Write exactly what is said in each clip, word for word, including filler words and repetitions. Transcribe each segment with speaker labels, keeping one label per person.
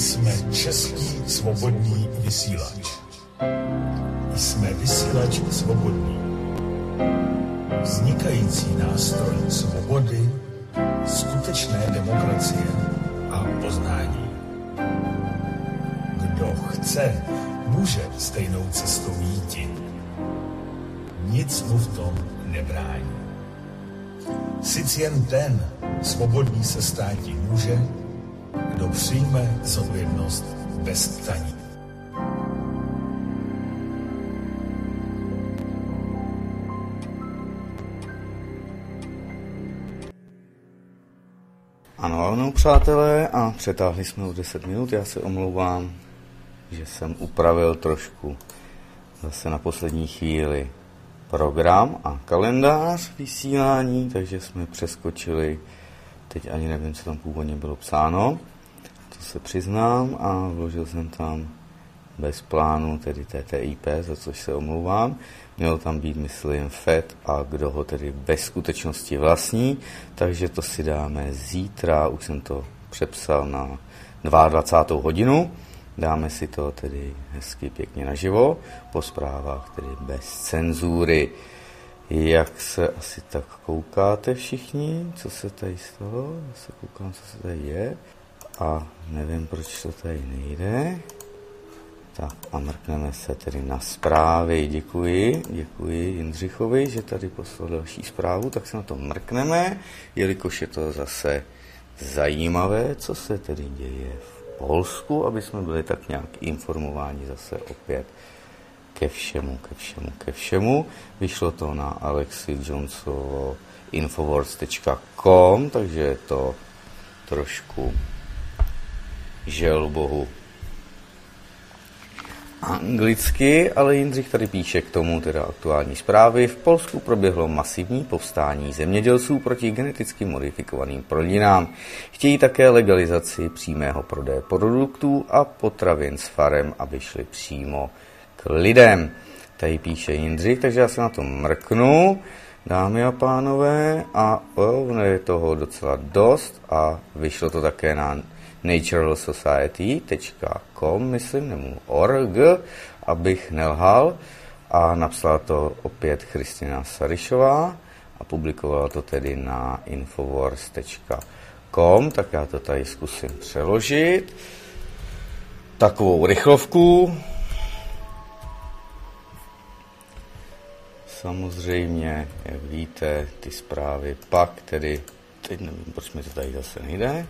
Speaker 1: Jsme český svobodný vysílač. Jsme vysílač svobodný. Vznikající nástroj svobody, skutečné demokracie a poznání. Kdo chce, může stejnou cestou jít. Nic mu v tom nebrání. Sice jen ten svobodný se státi může, kdo přijme zodpovědnost bez ptaní.
Speaker 2: Ano, ano, přátelé, a přetáhli jsme o deset minut, já se omlouvám, že jsem upravil trošku zase na poslední chvíli program a kalendář vysílání, takže jsme přeskočili, teď ani nevím, co tam původně bylo psáno, to se přiznám, a vložil jsem tam bez plánu, tedy T T I P, za což se omlouvám. Mělo tam být, myslím, F E D a kdo ho tedy bez skutečnosti vlastní, takže to si dáme zítra, už jsem to přepsal na dvacátou druhou hodinu, dáme si to tedy hezky pěkně naživo, po zprávách tedy bez cenzury. Jak se asi tak koukáte všichni, co se tady stalo, já se koukám, co se tady je a nevím, proč to tady nejde. Tak a mrkneme se tedy na zprávy. Děkuji, děkuji Jindřichovi, že tady poslal další zprávu, tak se na to mrkneme, jelikož je to zase zajímavé, co se tedy děje v Polsku, aby jsme byli tak nějak informováni zase opět ke všemu, ke všemu, ke všemu. Vyšlo to na Alexi Johnsovo infowars tečka com, takže je to trošku žel bohu anglicky, ale Jindřich tady píše k tomu teda aktuální zprávy. V Polsku proběhlo masivní povstání zemědělců proti geneticky modifikovaným plodinám. Chtějí také legalizaci přímého prodeje produktů a potravin s farem, aby šli přímo k lidem. Tady píše Jindřich, takže já se na to mrknu, dámy a pánové, a ono je toho docela dost a vyšlo to také na natural society tečka com, myslím, nebo org, abych nelhal, a napsala to opět Christina Sarišová a publikovala to tedy na infowars tečka com, tak já to tady zkusím přeložit. Takovou rychlovku. Samozřejmě, jak víte, ty zprávy pak tedy, teď nevím, proč mi to tady zase nejde,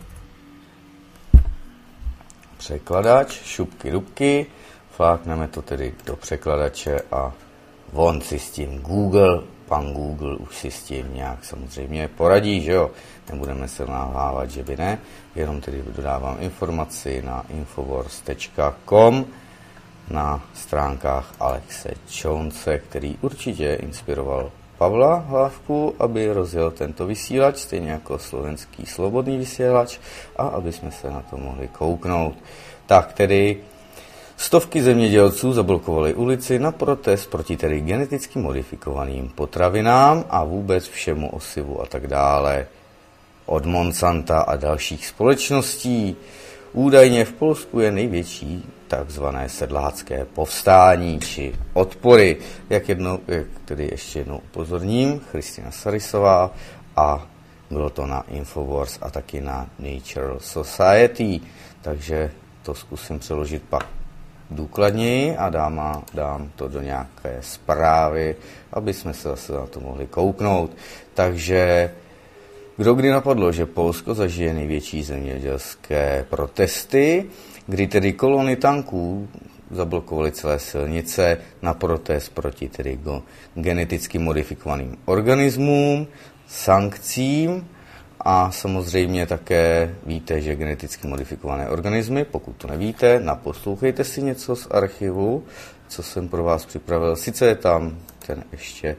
Speaker 2: překladač, šupky dubky, flákneme to tedy do překladače a on si s tím Google, pan Google už si s tím nějak samozřejmě poradí, že jo, nebudeme se nahlávat, že by ne, jenom tedy dodávám informaci na infowars tečka com na stránkách Alexe Jonese, který určitě inspiroval Pavla Hlávku, aby rozjel tento vysílač, stejně jako slovenský slobodný vysílač, a aby jsme se na to mohli kouknout. Tak tedy stovky zemědělců zablokovali ulici na protest proti tedy geneticky modifikovaným potravinám a vůbec všemu osivu a tak dále od Monsanta a dalších společností. Údajně v Polsku je největší takzvané sedlácké povstání či odpory. Jak, jedno, jak tedy ještě jednou upozorním, Christina Sarisová, a bylo to na Infowars a taky na Nature Society, takže to zkusím přeložit pak důkladněji a dám, dám to do nějaké zprávy, aby jsme se zase na to mohli kouknout. Takže kdo kdy napadlo, že Polsko zažije největší zemědělské protesty, kdy tedy kolony tanků zablokovaly celé silnice na protest proti tedy geneticky modifikovaným organismům, sankcím, a samozřejmě také víte, že geneticky modifikované organismy, pokud to nevíte, naposlouchejte si něco z archivu, co jsem pro vás připravil. Sice je tam ten ještě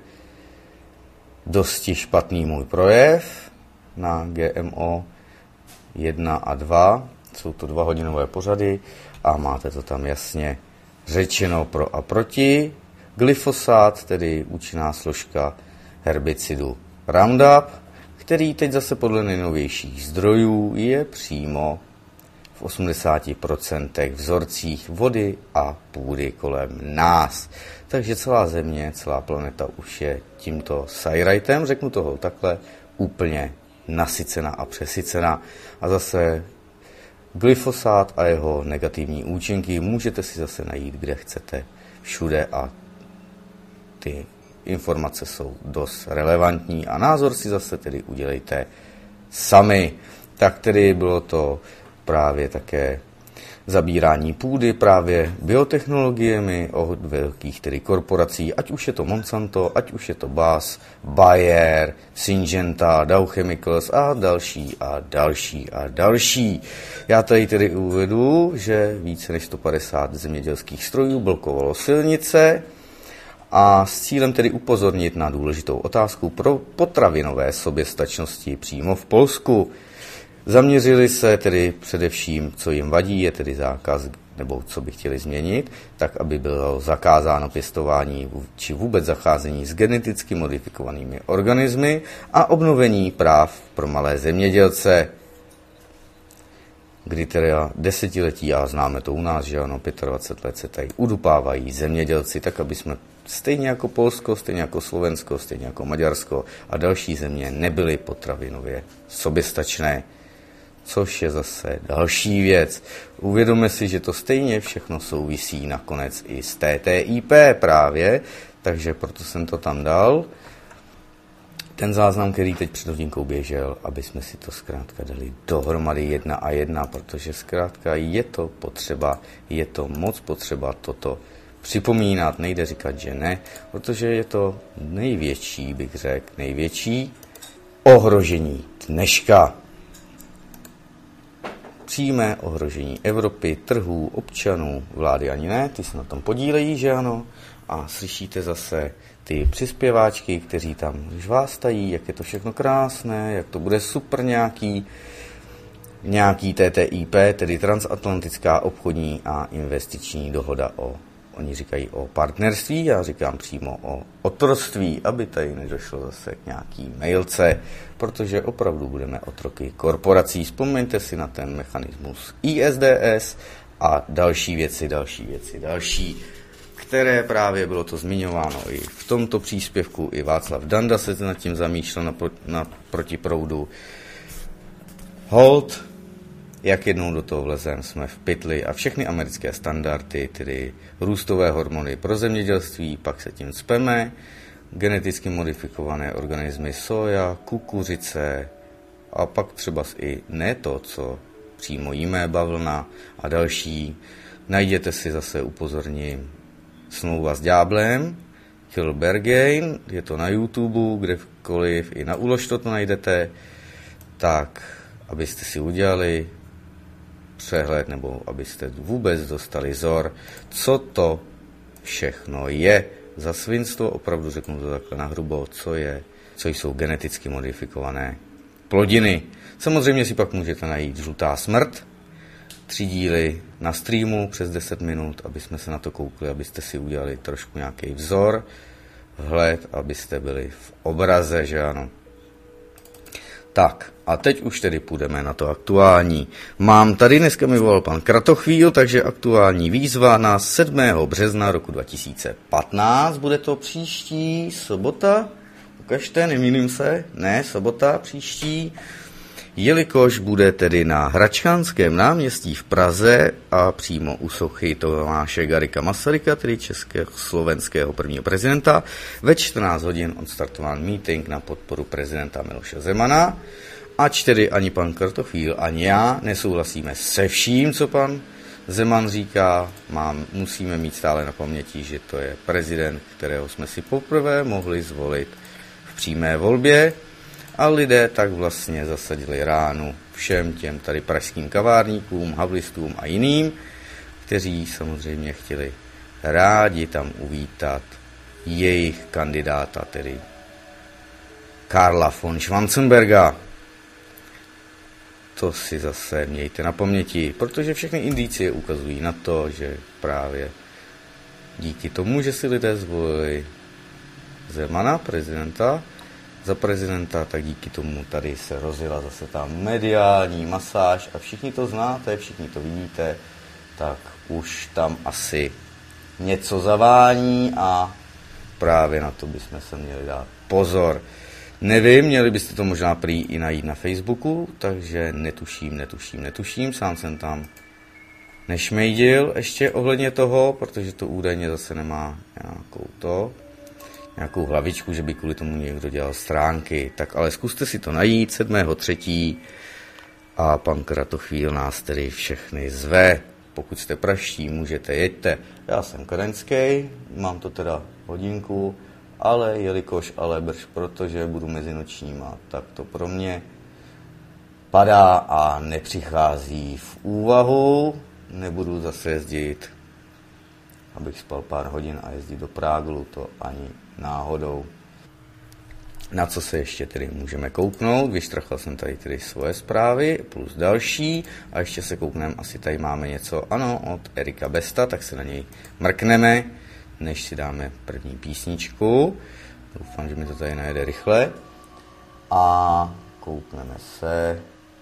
Speaker 2: dosti špatný můj projev na G M O jedna a dva, jsou to dva hodinové pořady a máte to tam jasně řečeno pro a proti. Glyfosát, tedy účinná složka herbicidu Roundup, který teď zase podle nejnovějších zdrojů je přímo v osmdesáti procentech vzorcích vody a půdy kolem nás. Takže celá Země, celá planeta už je tímto sajrajtem, řeknu toho takhle, úplně nasycena a přesycena. A zase glyfosát a jeho negativní účinky můžete si zase najít, kde chcete, všude, a ty informace jsou dost relevantní a názor si zase tedy udělejte sami. Tak tedy bylo to právě také zabírání půdy právě biotechnologiemi od velkých tedy korporací, ať už je to Monsanto, ať už je to B A S, Bayer, Syngenta, Dow Chemicals a další a další a další. Já tady tedy uvedu, že více než sto padesát zemědělských strojů blokovalo silnice a s cílem tedy upozornit na důležitou otázku pro potravinové soběstačnosti přímo v Polsku. Zaměřili se tedy především, co jim vadí, je tedy zákaz, nebo co by chtěli změnit, tak aby bylo zakázáno pěstování či vůbec zacházení s geneticky modifikovanými organismy a obnovení práv pro malé zemědělce, kdy teda desetiletí, a známe to u nás, že ano, dvacet pět let se tady udupávají zemědělci, tak aby jsme stejně jako Polsko, stejně jako Slovensko, stejně jako Maďarsko a další země nebyly potravinově soběstačné. Což je zase další věc. Uvědomme si, že to stejně všechno souvisí nakonec i s T T I P právě, takže proto jsem to tam dal. Ten záznam, který teď před hodinkou běžel, aby jsme si to zkrátka dali dohromady jedna a jedna, protože zkrátka je to potřeba, je to moc potřeba toto připomínat, nejde říkat, že ne, protože je to největší, bych řekl, největší ohrožení dneška. Přímé ohrožení Evropy, trhů, občanů, vlády ani ne, ty se na tom podílejí, že ano, a slyšíte zase ty přispěváčky, kteří tam žvástají, jak je to všechno krásné, jak to bude super nějaký, nějaký T T I P, tedy transatlantická obchodní a investiční dohoda o, oni říkají o partnerství, já říkám přímo o otroctví, aby tady nedošlo zase k nějaký mailce, protože opravdu budeme otroky korporací. Vzpomeňte si na ten mechanismus I S D S a další věci, další věci, další, které právě bylo to zmiňováno i v tomto příspěvku, i Václav Danda se nad tím zamýšlel na, pro, na protiproudu. Hold, jak jednou do toho vlezem, jsme v pytli a všechny americké standardy, tedy růstové hormony pro zemědělství, pak se tím cpeme, geneticky modifikované organismy soja, kukuřice a pak třeba i ne to, co přímo jíme, bavlna a další. Najděte si zase, upozorním, Smlouva s ďáblem, Kill Bergain, je to na YouTube, kdekoliv, i na Ulož to najdete, tak abyste si udělali přehled, nebo abyste vůbec dostali vzor, co to všechno je za svinstvo, opravdu řeknu to takhle nahrubo, co je, co jsou geneticky modifikované plodiny. Samozřejmě si pak můžete najít Žlutá smrt, tři díly na streamu přes deset minut, aby jsme se na to koukli, abyste si udělali trošku nějaký vzor, vhled, abyste byli v obraze, že ano. Tak, a teď už tedy půjdeme na to aktuální. Mám tady, dneska mi volal pan Kratochvíl, takže aktuální výzva na sedmého března roku dva tisíce patnáct, bude to příští sobota, ukažte, nemýlím se, ne, sobota příští, jelikož bude tedy na Hračanském náměstí v Praze a přímo u sochy Tomáše Garrigua Masaryka, tedy československého prvního prezidenta, ve čtrnáct hodin odstartován meeting na podporu prezidenta Miloše Zemana, ač tedy ani pan Kratochvíl, ani já nesouhlasíme se vším, co pan Zeman říká, mám, musíme mít stále na paměti, že to je prezident, kterého jsme si poprvé mohli zvolit v přímé volbě, a lidé tak vlastně zasadili ránu všem těm tady pražským kavárníkům, havlistům a jiným, kteří samozřejmě chtěli rádi tam uvítat jejich kandidáta, tedy Karla von Schwarzenberga. To si zase mějte na paměti, protože všechny indicie ukazují na to, že právě díky tomu, že si lidé zvolili Zemana, prezidenta, za prezidenta, tak díky tomu tady se rozjela zase ta mediální masáž a všichni to znáte, všichni to vidíte, tak už tam asi něco zavání a právě na to bychom se měli dát pozor. Nevím, měli byste to možná prý i najít na Facebooku, takže netuším, netuším, netuším, sám jsem tam nešmejdil ještě ohledně toho, protože to údajně zase nemá nějakou to, nějakou hlavičku, že by kvůli tomu někdo dělal stránky, tak ale zkuste si to najít sedmého třetího a pan Kratochvíl nás tedy všechny zve. Pokud jste praští, můžete, jeďte. Já jsem kladenský, mám to teda hodinku, ale jelikož ale brž, protože budu mezi nočníma, tak to pro mě padá a nepřichází v úvahu. Nebudu zase jezdit, abych spal pár hodin a jezdit do Práglu, to ani náhodou. Na co se ještě tedy můžeme kouknout, vyštrachal jsem tady tedy svoje zprávy plus další a ještě se koukneme, asi tady máme něco, ano, od Erika Besta, tak se na něj mrkneme, než si dáme první písničku. Doufám, že mi to tady najede rychle. A koukneme se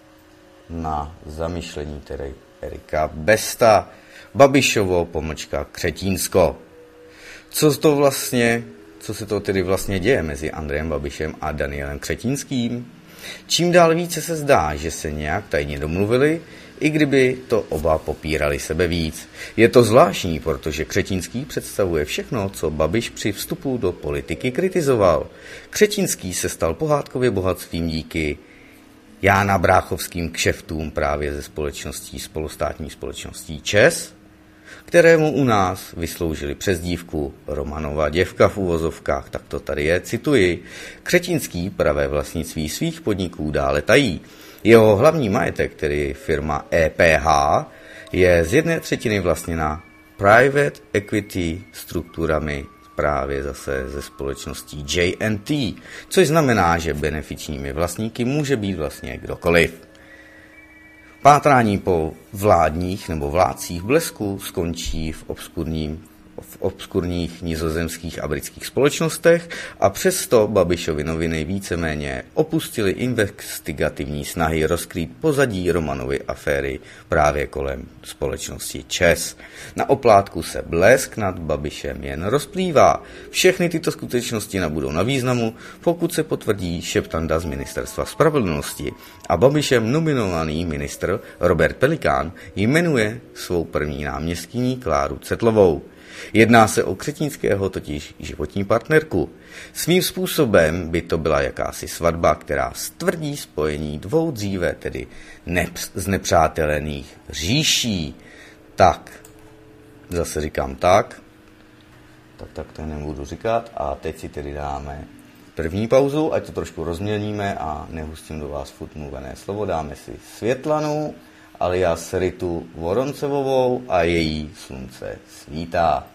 Speaker 2: na zamýšlení tedy Erika Besta. Babišovo pomlčka Křetínsko. Co to vlastně, co se to tedy vlastně děje mezi Andrejem Babišem a Danielem Křetínským? Čím dál více se zdá, že se nějak tajně domluvili, i kdyby to oba popírali sebe víc. Je to zvláštní, protože Křetínský představuje všechno, co Babiš při vstupu do politiky kritizoval. Křetínský se stal pohádkově bohatstvím díky Jána Bráchovským kšeftům právě ze společností, spolustátní společností ČEZ, kterému u nás vysloužili přezdívku Romanova děvka v uvozovkách, tak to tady je, cituji, Křetínský pravé vlastnictví svých podniků dále tají. Jeho hlavní majetek, tedy firma E P H, je z jedné třetiny vlastněna private equity strukturami právě zase ze společností J and T, což znamená, že benefičními vlastníky může být vlastně kdokoliv. Pátrání po vládních nebo vládcích blesku skončí v obskurním v obskurních nizozemských a britských společnostech a přesto Babišovy noviny víceméně opustily investigativní snahy rozkrýt pozadí Romanovy aféry právě kolem společnosti ČEZ. Na oplátku se blesk nad Babišem jen rozplývá. Všechny tyto skutečnosti nabudou na významu, pokud se potvrdí šeptanda z Ministerstva spravedlnosti a Babišem nominovaný ministr Robert Pelikán jmenuje svou první náměstkyní Kláru Cetlovou. Jedná se o Křetínského totiž životní partnerku. Svým způsobem by to byla jakási svatba, která stvrdí spojení dvou dříve, tedy neps- znepřátelených říší. Tak, zase říkám tak, tak, tak to nebudu říkat a teď si tedy dáme první pauzu, ať to trošku rozmělníme a nehustím do vás furt mluvené slovo, dáme si Světlanu, alias Ritu Voroncevovou a její Slunce svítá.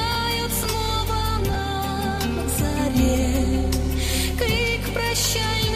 Speaker 3: Крик прощальный.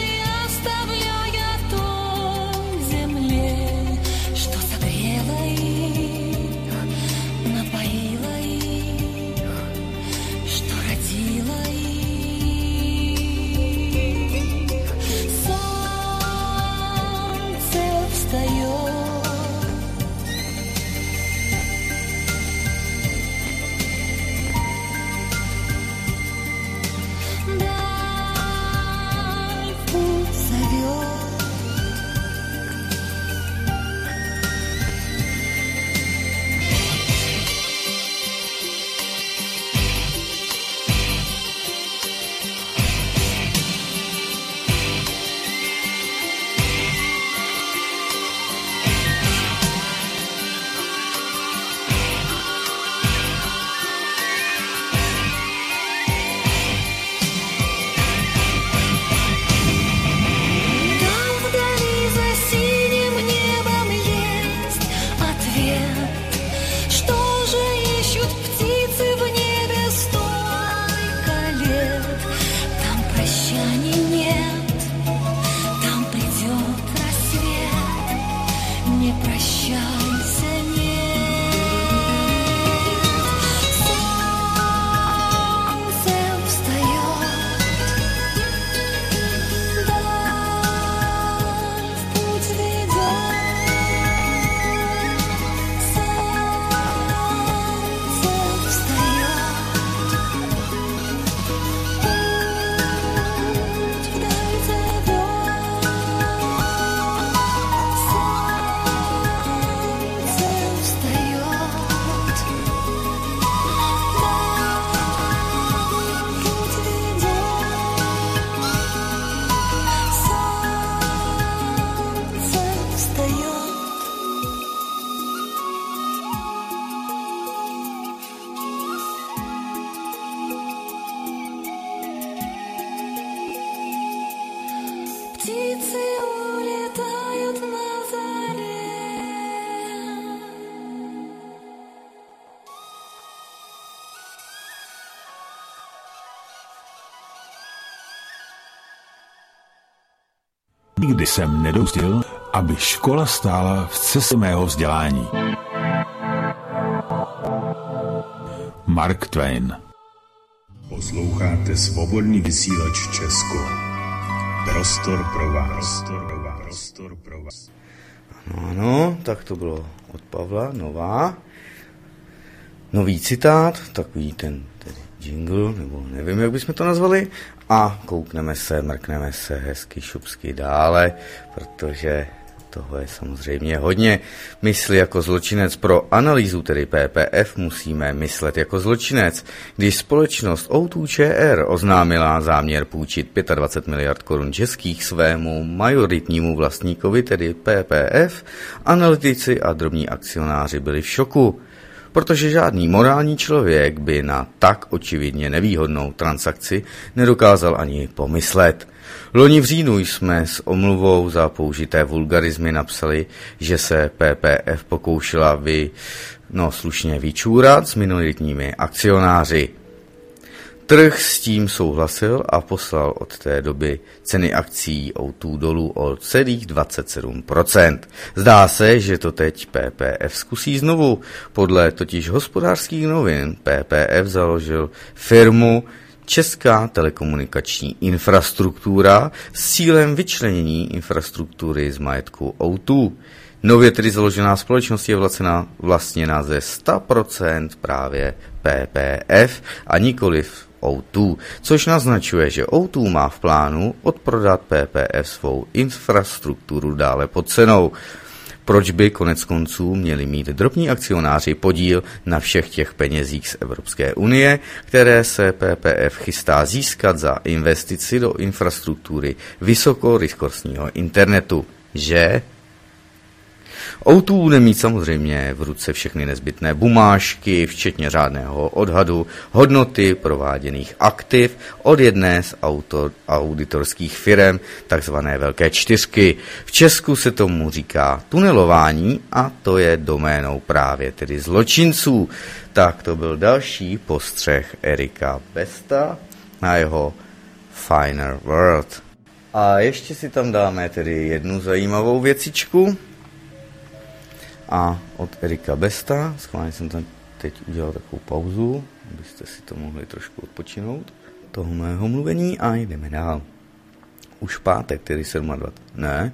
Speaker 1: Nikdy jsem nedopustil, aby škola stála v cestě mého vzdělání. Mark Twain.
Speaker 3: Posloucháte Svobodný vysílač Česko. Prostor pro vás. Prostor pro vás. Prostor pro vás.
Speaker 2: Ano, ano, tak to bylo od Pavla, nová. Nový citát, takový ten tedy jingle, nebo nevím, jak bychom to nazvali. A koukneme se, mrkneme se hezky šupsky dále, protože toho je samozřejmě hodně. Mysli jako zločinec. Pro analýzu, tedy P P F, musíme myslet jako zločinec. Když společnost O dva Č R oznámila záměr půjčit dvacet pět miliard korun českých svému majoritnímu vlastníkovi, tedy P P F, analytici a drobní akcionáři byli v šoku, protože žádný morální člověk by na tak očividně nevýhodnou transakci nedokázal ani pomyslet. Loni v říjnu jsme s omluvou za použité vulgarizmy napsali, že se P P F pokoušela vy, no slušně vyčůrat s minoritními akcionáři. Trh s tím souhlasil a poslal od té doby ceny akcií O dva dolů o celých dvacet sedm procent. Zdá se, že to teď P P F zkusí znovu. Podle totiž Hospodářských novin P P F založil firmu Česká telekomunikační infrastruktura s cílem vyčlenění infrastruktury z majetku O dva. Nově tedy založená společnost je vlastněna, vlastněna ze sto procent právě P P F a nikoliv O dva, což naznačuje, že O dva má v plánu odprodat P P F svou infrastrukturu dále pod cenou. Proč by konec konců měli mít drobní akcionáři podíl na všech těch penězích z Evropské unie, které se P P F chystá získat za investici do infrastruktury vysokorychlostního internetu, že? O dva bude mít samozřejmě v ruce všechny nezbytné bumážky, včetně řádného odhadu hodnoty prováděných aktiv od jedné z auto, auditorských firem, takzvané Velké čtyřky. V Česku se tomu říká tunelování a to je doménou právě tedy zločinců. Tak to byl další postřeh Erika Besta na jeho Finer World. A ještě si tam dáme tedy jednu zajímavou věcičku. A od Erika Besta, schválně jsem tam teď udělal takovou pauzu, abyste si to mohli trošku odpočinout, toho mého mluvení a jdeme dál. Už pátek, tedy dvacátého sedmého Ne,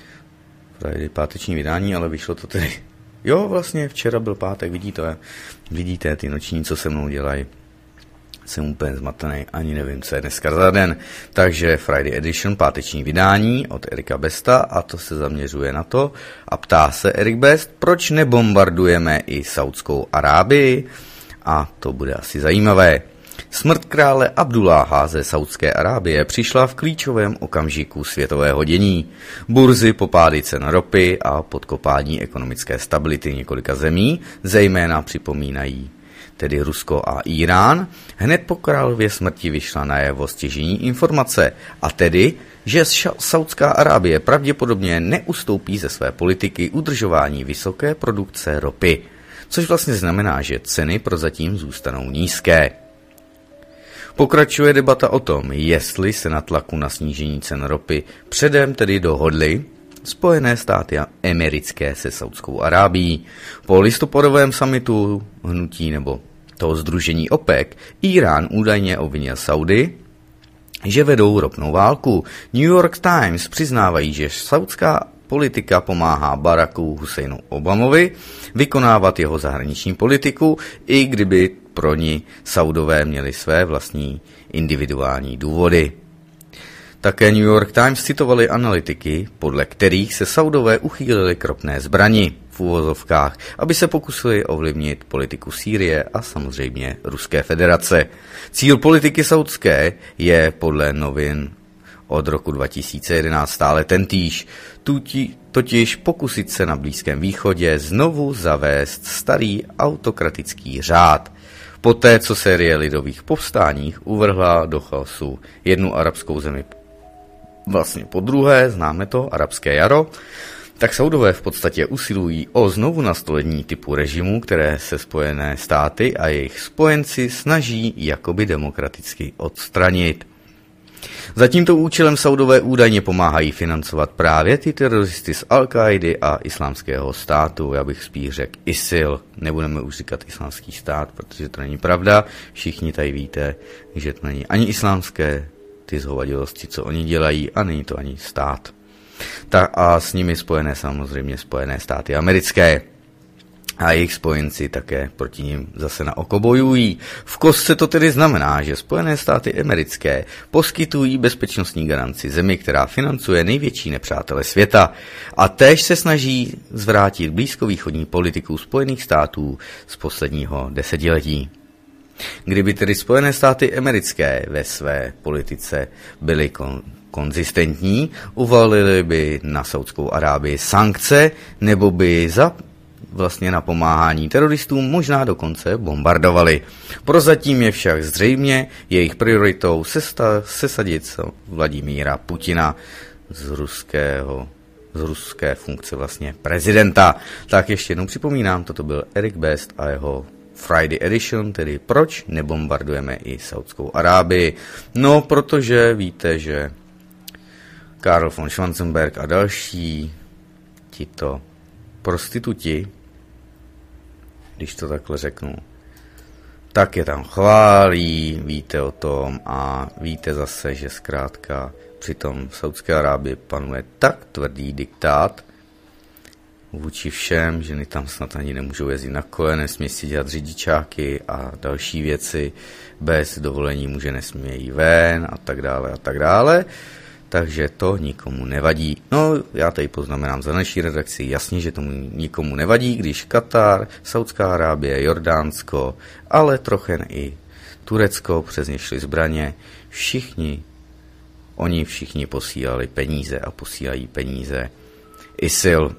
Speaker 2: Friday páteční vydání, ale vyšlo to tedy. Jo, vlastně včera byl pátek, vidíte, vidíte ty noční, co se mnou dělají. Jsem úplně zmatený, ani nevím, co je dneska za den. Takže Friday Edition, páteční vydání od Erika Besta a to se zaměřuje na to a ptá se Erik Best, proč nebombardujeme i Saudskou Arábii? A to bude asi zajímavé. Smrt krále Abdulláha ze Saudské Arábie přišla v klíčovém okamžiku světového dění. Burzy, popády cen ropy a podkopání ekonomické stability několika zemí zejména připomínají tedy Rusko a Irán, hned po králově smrti vyšla najevo stěžejní informace, a tedy, že Saudská Arábie pravděpodobně neustoupí ze své politiky udržování vysoké produkce ropy, což vlastně znamená, že ceny prozatím zůstanou nízké. Pokračuje debata o tom, jestli se na tlaku na snížení cen ropy předem tedy dohodly Spojené státy americké se Saudskou Arábií. Po listopadovém summitu hnutí nebo toho sdružení OPEC Irán údajně obvinil Saudy, že vedou ropnou válku. New York Times přiznávají, že saudská politika pomáhá Baracku Husseinu Obamovi vykonávat jeho zahraniční politiku, i kdyby pro ní Saudové měli své vlastní individuální důvody. Také New York Times citovali analytiky, podle kterých se Saudové uchýlili k ropné zbrani v uvozovkách, aby se pokusili ovlivnit politiku Sýrie a samozřejmě Ruské federace. Cíl politiky saudské je podle novin od roku dva tisíce jedenáct stále tentýž, totiž pokusit se na Blízkém východě znovu zavést starý autokratický řád. Poté, co série lidových povstáních uvrhla do chaosu jednu arabskou zemi vlastně po druhé, známe to, arabské jaro, tak Saudové v podstatě usilují o znovu nastolení typu režimu, které se Spojené státy a jejich spojenci snaží jakoby demokraticky odstranit. Za tímto účelem Saudové údajně pomáhají financovat právě ty teroristy z Al-Kaidy a islámského státu. Já bych spíš řekl ISIL. Nebudeme už říkat islámský stát, protože to není pravda. Všichni tady víte, že to není ani islámské, ty zhovadilosti, co oni dělají, a není to ani stát. Ta, a s nimi spojené samozřejmě Spojené státy americké. A jejich spojenci také proti nim zase na oko bojují. V kostce to tedy znamená, že Spojené státy americké poskytují bezpečnostní garanci zemi, která financuje největší nepřátele světa, a též se snaží zvrátit blízkovýchodní politiku Spojených států z posledního desetiletí. Kdyby tedy Spojené státy americké ve své politice byly kon- konzistentní, uvalili by na Saudskou Arábii sankce, nebo by za vlastně na pomáhání teroristům možná dokonce bombardovali. Prozatím je však zřejmě jejich prioritou sesta- sesadit Vladimíra Putina z ruského z ruské funkce vlastně prezidenta. Tak ještě jednou připomínám, toto byl Eric Best a jeho Friday Edition, tedy proč nebombardujeme i Saudskou Arábii. No, protože víte, že Karl von Schwarzenberg a další tito prostituti, když to takhle řeknu, tak je tam chválí, víte o tom, a víte zase, že zkrátka přitom v Saudské Arábii panuje tak tvrdý diktát vůči všem, ženy tam snad ani nemůžou jezdit na kole, nesmí si dělat řidičáky a další věci, bez dovolení muže nesmějí ven a tak dále a tak dále. Takže to nikomu nevadí. No, já tady poznamenám za naší redakci jasně, že tomu nikomu nevadí, když Katar, Saudská Arábie, Jordánsko, ale trochen i Turecko, přes ně šly zbraně, všichni, oni všichni posílali peníze a posílají peníze ISIL,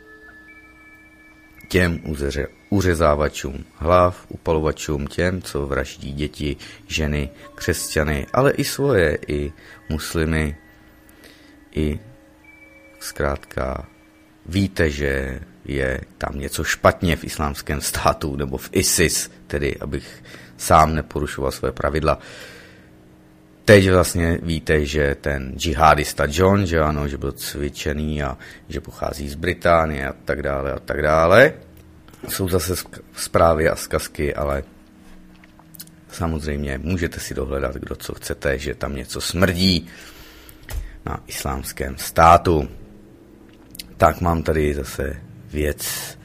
Speaker 2: těm uzeře, uřezávačům hlav, upalovačům, těm, co vraždí děti, ženy, křesťany, ale i svoje, i muslimy, i zkrátka víte, že je tam něco špatně v islámském státu, nebo v ISIS, tedy abych sám neporušoval své pravidla. Teď vlastně víte, že ten džihadista John, že ano, že byl cvičený a že pochází z Británie a tak dále a tak dále. Jsou zase zprávy a zkazky, ale samozřejmě můžete si dohledat, kdo co chcete, že tam něco smrdí na islámském státu. Tak mám tady zase věc.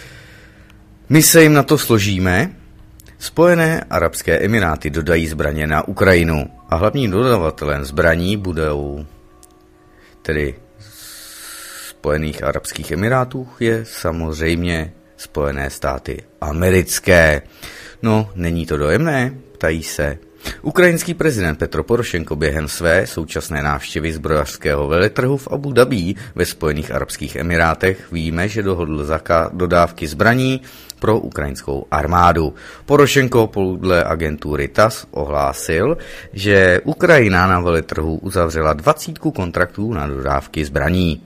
Speaker 2: My se jim na to složíme. Spojené arabské emiráty dodají zbraně na Ukrajinu a hlavním dodavatelem zbraní budou tedy Spojených arabských emirátů je samozřejmě Spojené státy americké. No, není to dojemné? Ptají se. Ukrajinský prezident Petro Porošenko během své současné návštěvy zbrojařského veletrhu v Abu Dhabí ve Spojených arabských emirátech víme, že dohodl zaka- dodávky zbraní pro ukrajinskou armádu. Porošenko podle agentury T A S ohlásil, že Ukrajina na veletrhu uzavřela dvacítku kontraktů na dodávky zbraní.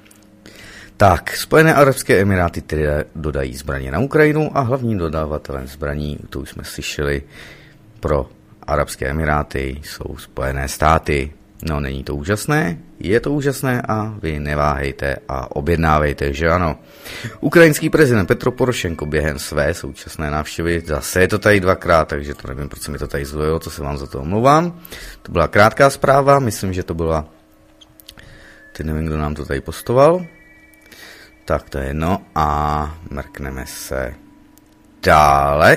Speaker 2: Tak, Spojené arabské emiráty tedy dodají zbraně na Ukrajinu a hlavním dodávatelem zbraní, to už jsme slyšeli, pro Arabské emiráty jsou Spojené státy. No, není to úžasné? Je to úžasné a vy neváhejte a objednávejte, že ano. Ukrajinský prezident Petro Porošenko během své současné návštěvy, zase je to tady dvakrát, takže to nevím, proč se mi to tady zvojilo, to se vám za to omlouvám. To byla krátká zpráva, myslím, že to byla, teď nevím, kdo nám to tady postoval. Tak to je jedno a mrkneme se dále,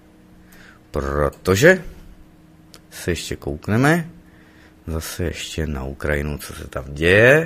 Speaker 2: protože se ještě koukneme zase ještě na Ukrajinu, co se tam děje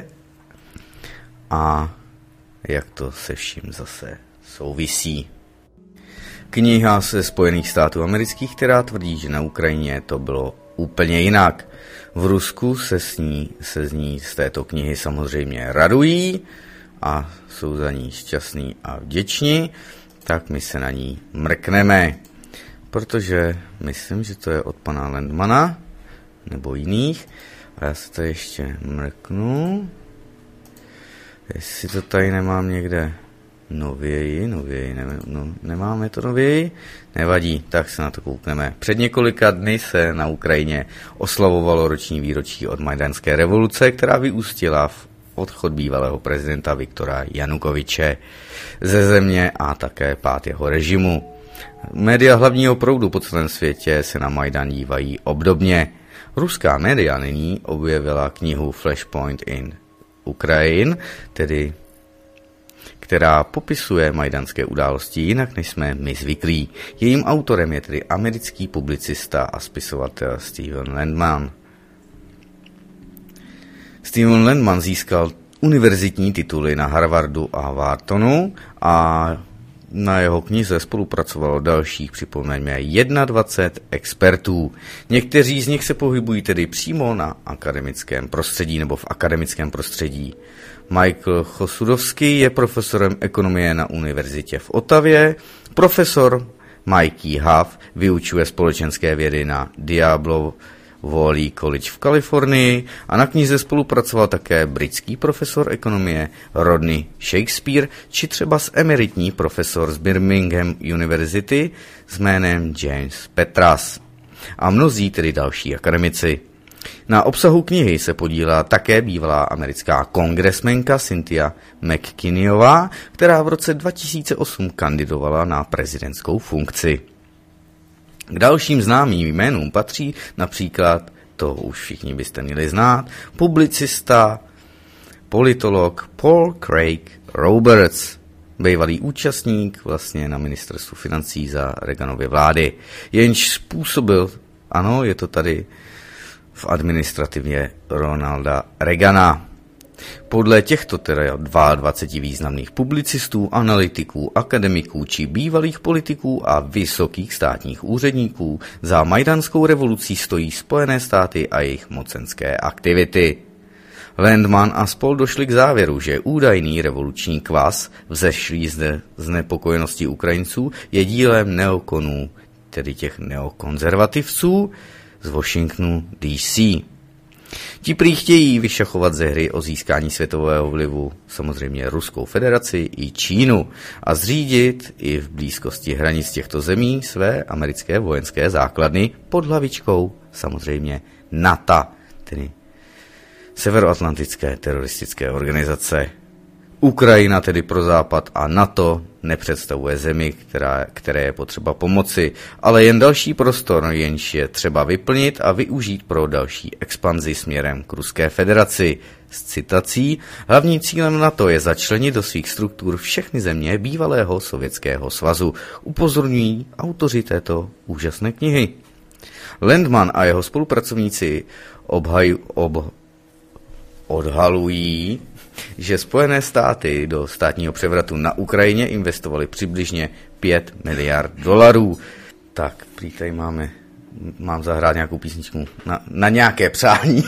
Speaker 2: a jak to se vším zase souvisí. Kniha ze Spojených států amerických, která tvrdí, že na Ukrajině to bylo úplně jinak. V Rusku se s ní, se z ní z této knihy samozřejmě radují a jsou za ní šťastní a vděční, tak my se na ní mrkneme. Protože myslím, že to je od pana Landmana nebo jiných. A já se to ještě mrknu. Jestli to tady nemám někde Nověji, nověji, ne, no, nemáme to nověji, nevadí, tak se na to koukneme. Před několika dny se na Ukrajině oslavovalo roční výročí od Majdanské revoluce, která vyústila v odchod bývalého prezidenta Viktora Janukovyče ze země a také pád jeho režimu. Média hlavního proudu po celém světě se na Majdan dívají obdobně. Ruská média nyní objevila knihu Flashpoint in Ukraine, tedy která popisuje majdanské události jinak, než jsme my zvyklí. Jejím autorem je tedy americký publicista a spisovatel Steven Landman. Steven Landman získal univerzitní tituly na Harvardu a Whartonu a na jeho knize spolupracovalo dalších, připomeňme, dvacet jedna expertů. Někteří z nich se pohybují tedy přímo na akademickém prostředí nebo v akademickém prostředí. Michael Chosudovský je profesorem ekonomie na univerzitě v Ottawě, profesor Mikey Huff vyučuje společenské vědy na Diablo Valley College v Kalifornii a na knize spolupracoval také britský profesor ekonomie Rodney Shakespeare, či třeba s emeritní profesor z Birmingham University s jménem James Petras a mnozí tedy další akademici. Na obsahu knihy se podílela také bývalá americká kongresmenka Cynthia McKinneyová, která v roce dva tisíce osm kandidovala na prezidentskou funkci. K dalším známým jménům patří například, to už všichni byste měli znát, publicista, politolog Paul Craig Roberts, bývalý účastník vlastně na ministerstvu financí za Reaganovy vlády, jenž způsobil, ano, je to tady v administrativě Ronalda Reagana. Podle těchto teda dvacet dva významných publicistů, analytiků, akademiků či bývalých politiků a vysokých státních úředníků za majdanskou revolucí stojí Spojené státy a jejich mocenské aktivity. Landman a spol došli k závěru, že údajný revoluční kvas vzešlý zde z nepokojenosti Ukrajinců je dílem neokonů, tedy těch neokonzervativců z Washingtonu D C. Ti prý chtějí vyšachovat ze hry o získání světového vlivu samozřejmě Ruskou federaci i Čínu a zřídit i v blízkosti hranic těchto zemí své americké vojenské základny pod hlavičkou samozřejmě NATO, tedy Severoatlantické teroristické organizace. Ukrajina tedy pro Západ a NATO nepředstavuje zemi, která, které je potřeba pomoci, ale jen další prostor, jenž je třeba vyplnit a využít pro další expanzi směrem k Ruské federaci. S citací, hlavním cílem NATO je začlenit do svých struktur všechny země bývalého Sovětského svazu, upozorňují autoři této úžasné knihy. Landman a jeho spolupracovníci obhaj, ob, odhalují, že Spojené státy do státního převratu na Ukrajině investovaly přibližně pět miliard dolarů. Tak, prý tady máme, mám zahrát nějakou písničku na, na nějaké přání.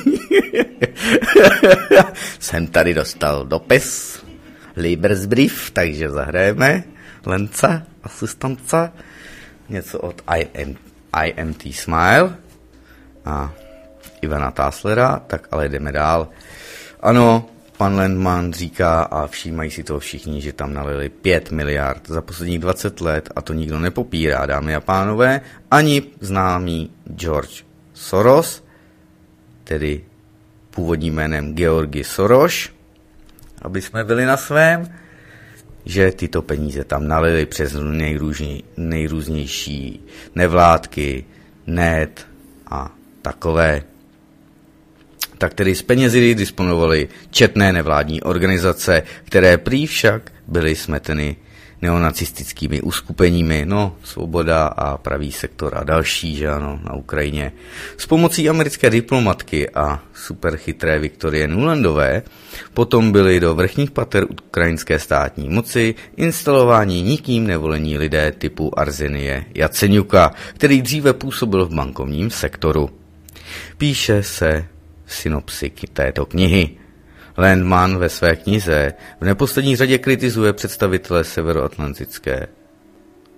Speaker 2: Jsem tady dostal dopis, Liebesbrief, takže zahrajeme Lenca, asistentce, něco od I M, I M T Smile a Ivana Táslera, tak ale jdeme dál. Ano, pan Landman říká a všímají si toho všichni, že tam nalili pět miliard za posledních dvacet let a to nikdo nepopírá, dámy a pánové, ani známý George Soros, tedy původním jménem Georgi Soros, aby jsme byli na svém, že tyto peníze tam nalili přes nejrůznější, nejrůznější nevládky, net a takové. Tak tedy s penězi disponovaly četné nevládní organizace, které prý však byly smeteny neonacistickými uskupeními, no, Svoboda a Pravý sektor a další, že ano, na Ukrajině. S pomocí americké diplomatky a superchytré Viktorie Nulandové potom byli do vrchních pater ukrajinské státní moci instalováni nikým nevolení lidé typu Arsenie Jaceňuka, který dříve působil v bankovním sektoru. Píše se synopsi této knihy. Landman ve své knize v neposlední řadě kritizuje představitele Severoatlantické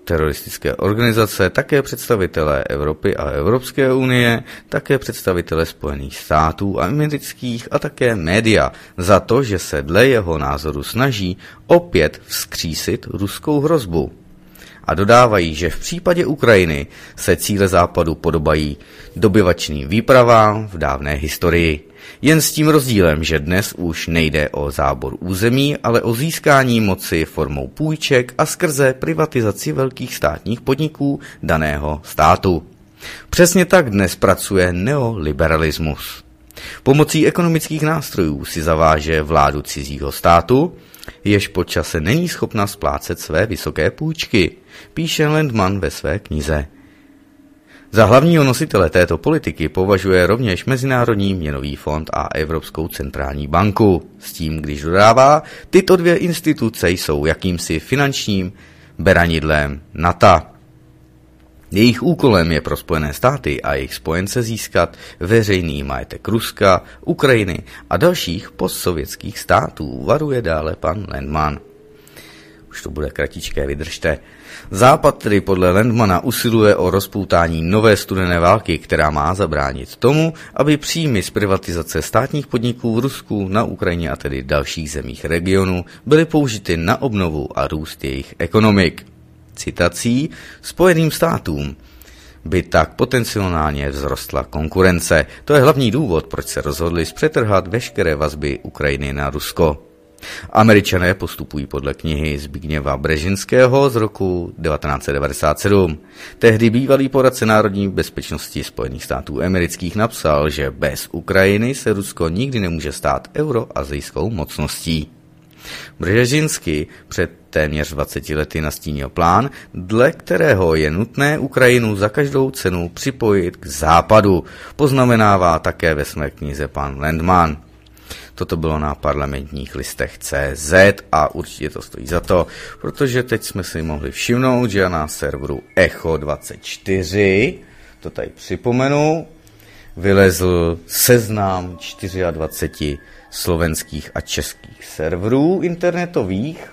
Speaker 2: teroristické organizace, také představitelé Evropy a Evropské unie, také představitelé Spojených států amerických a také média za to, že se dle jeho názoru snaží opět vzkřísit ruskou hrozbu. A dodávají, že v případě Ukrajiny se cíle západu podobají dobyvačným výpravám v dávné historii. Jen s tím rozdílem, že dnes už nejde o zábor území, ale o získání moci formou půjček a skrze privatizaci velkých státních podniků daného státu. Přesně tak dnes pracuje neoliberalismus. Pomocí ekonomických nástrojů si zaváže vládu cizího státu, jež po čase není schopna splácet své vysoké půjčky, píše Landman ve své knize. Za hlavního nositele této politiky považuje rovněž Mezinárodní měnový fond a Evropskou centrální banku. S tím, když dodává, tyto dvě instituce jsou jakýmsi finančním beranidlem NATO. Jejich úkolem je pro Spojené státy a jejich spojence získat veřejný majetek Ruska, Ukrajiny a dalších postsovětských států, varuje dále pan Landman. Už to bude kratičké, vydržte. Západ tedy podle Landmana usiluje o rozpoutání nové studené války, která má zabránit tomu, aby příjmy z privatizace státních podniků v Rusku, na Ukrajině a tedy dalších zemích regionu byly použity na obnovu a růst jejich ekonomik. Citací: Spojeným státům by tak potenciálně vzrostla konkurence. To je hlavní důvod, proč se rozhodli zpřetrhat veškeré vazby Ukrajiny na Rusko. Američané postupují podle knihy Zbigněva Březinského z roku devatenáct set devadesát sedm. Tehdy bývalý poradce národní bezpečnosti Spojených států amerických napsal, že bez Ukrajiny se Rusko nikdy nemůže stát euroazijskou mocností. Březinský před téměř dvaceti lety nastínil plán, dle kterého je nutné Ukrajinu za každou cenu připojit k západu, poznamenává také ve své knize pan Landman. Toto bylo na parlamentních listech C Z a určitě to stojí za to, protože teď jsme si mohli všimnout, že na serveru Echo dvacet čtyři, to tady připomenu, vylezl seznam dvacet čtyři slovenských a českých serverů internetových,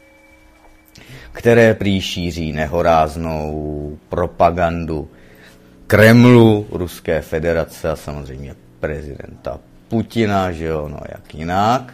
Speaker 2: které prý šíří nehoráznou propagandu Kremlu, Ruské federace a samozřejmě prezidenta Putina, že jo, no jak jinak.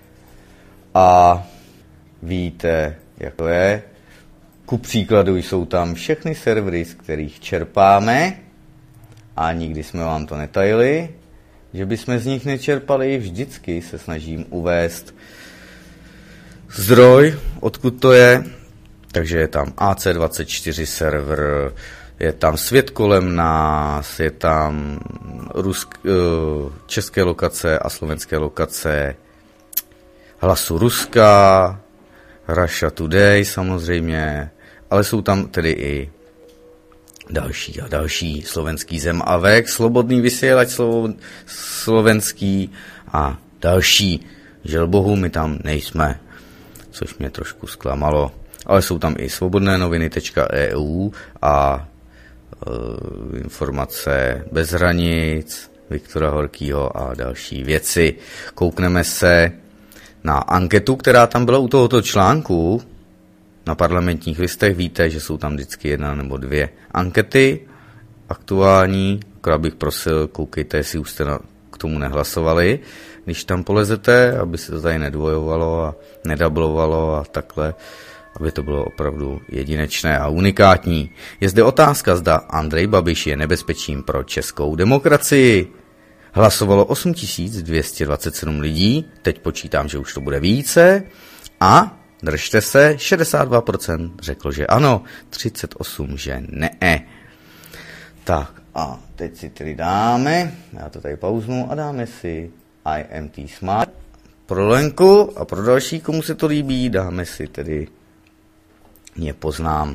Speaker 2: A víte, jak to je. Ku příkladu jsou tam všechny servery, z kterých čerpáme, a nikdy jsme vám to netajili, že bychom z nich nečerpali, vždycky se snažím uvést zdroj, odkud to je. Takže je tam A C dvacet čtyři server, je tam Svět kolem nás, je tam rusk, české lokace a slovenské lokace Hlasu Ruska, Russia Today samozřejmě, ale jsou tam tedy i další a další, Slovenský Zem a Vek, Slobodný vysílač slovo, slovenský a další. Žel bohu, my tam nejsme, což mě trošku zklamalo. Ale jsou tam i svobodné noviny tečka e u a e, informace bez hranic, Viktora Horkýho a další věci. Koukneme se na anketu, která tam byla u tohoto článku. Na parlamentních listech víte, že jsou tam vždycky jedna nebo dvě ankety aktuální. Akorát bych prosil, koukejte, jestli už jste na, k tomu nehlasovali, když tam polezete, aby se to tady nedvojovalo a nedablovalo a takhle, aby to bylo opravdu jedinečné a unikátní. Je zde otázka, zda Andrej Babiš je nebezpečím pro českou demokracii. Hlasovalo osm tisíc dvě stě dvacet sedm lidí, teď počítám, že už to bude více, a držte se, šedesát dva procent řeklo, že ano, třicet osm procent že ne. Tak a teď si tedy dáme, já to tady pauznu a dáme si I M T Smart pro Lenku a pro další, komu se to líbí, dáme si tedy Mě poznám.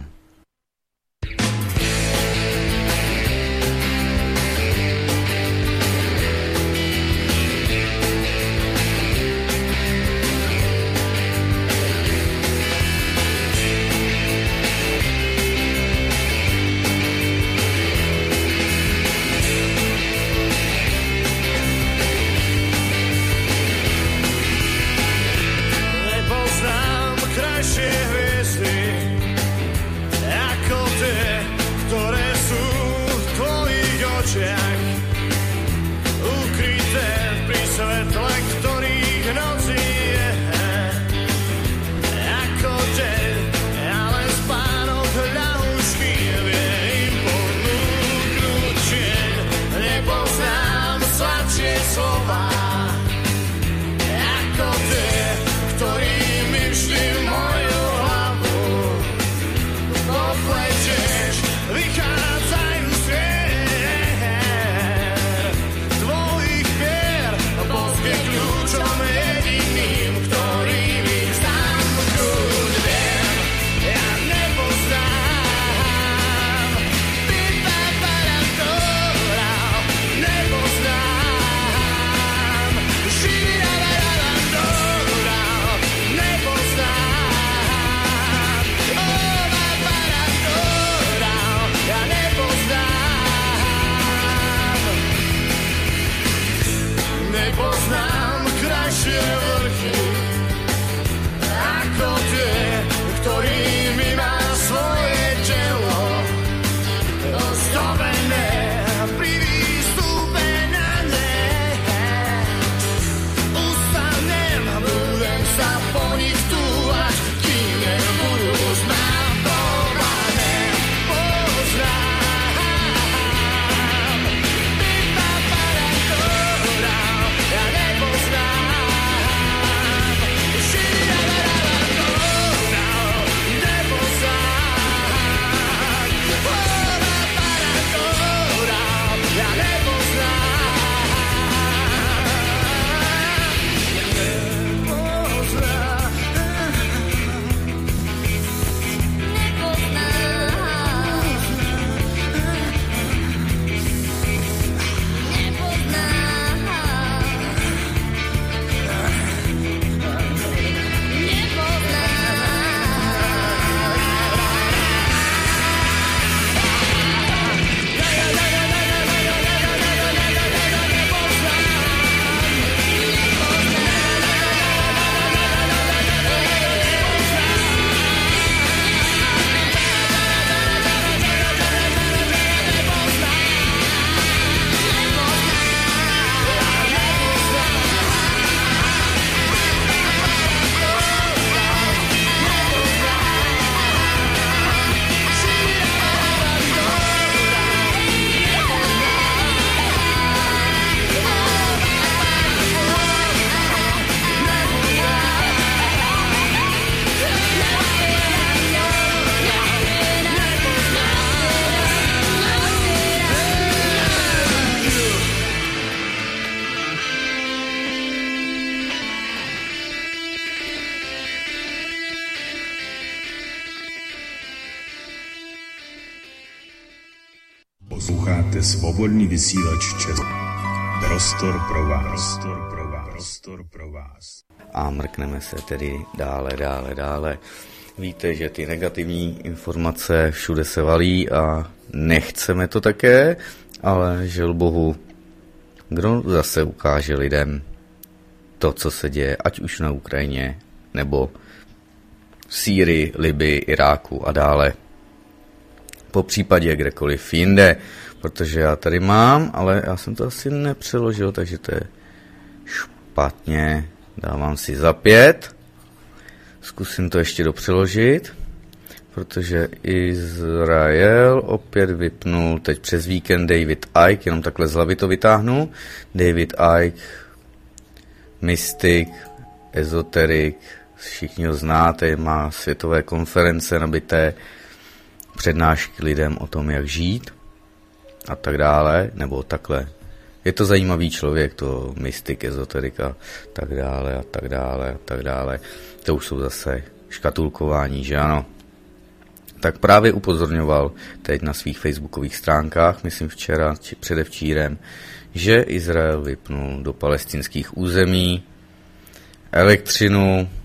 Speaker 3: Posloucháte svobodný vysílač Česko. Prostor pro vás. Prostor pro vás. Prostor pro vás.
Speaker 2: A mrkneme se tedy dále, dále, dále. Víte, že ty negativní informace všude se valí a nechceme to také, ale žel bohu, kdo zase ukáže lidem to, co se děje, ať už na Ukrajině, nebo v Sýrii, Libii, Iráku a dále. Po případě kdekoliv jinde, protože já tady mám, ale já jsem to asi nepřeložil, takže to je špatně. Dávám si za pět. Zkusím to ještě dopřeložit, protože Izrael opět vypnul teď přes víkend David Icke, jenom takhle z hlavy to vytáhnu. David Icke, mystik, ezoterik, všichni ho znáte, má světové konference nabité, přednášky lidem o tom, jak žít a tak dále, nebo takhle. Je to zajímavý člověk, to mystik, ezoterika, tak dále a tak dále a tak dále. To už jsou zase škatulkování, že ano. Tak právě upozorňoval teď na svých facebookových stránkách, myslím včera či předevčírem, že Izrael vypnul do palestinských území elektřinu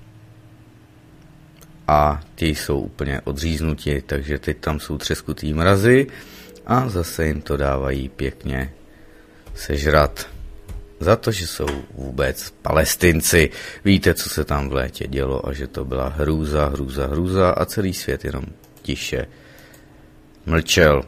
Speaker 2: a ti jsou úplně odříznuti, takže teď tam jsou třeskutý mrazy a zase jim to dávají pěkně sežrat za to, že jsou vůbec Palestinci. Víte, co se tam v létě dělo a že to byla hrůza, hrůza, hrůza a celý svět jenom tiše mlčel.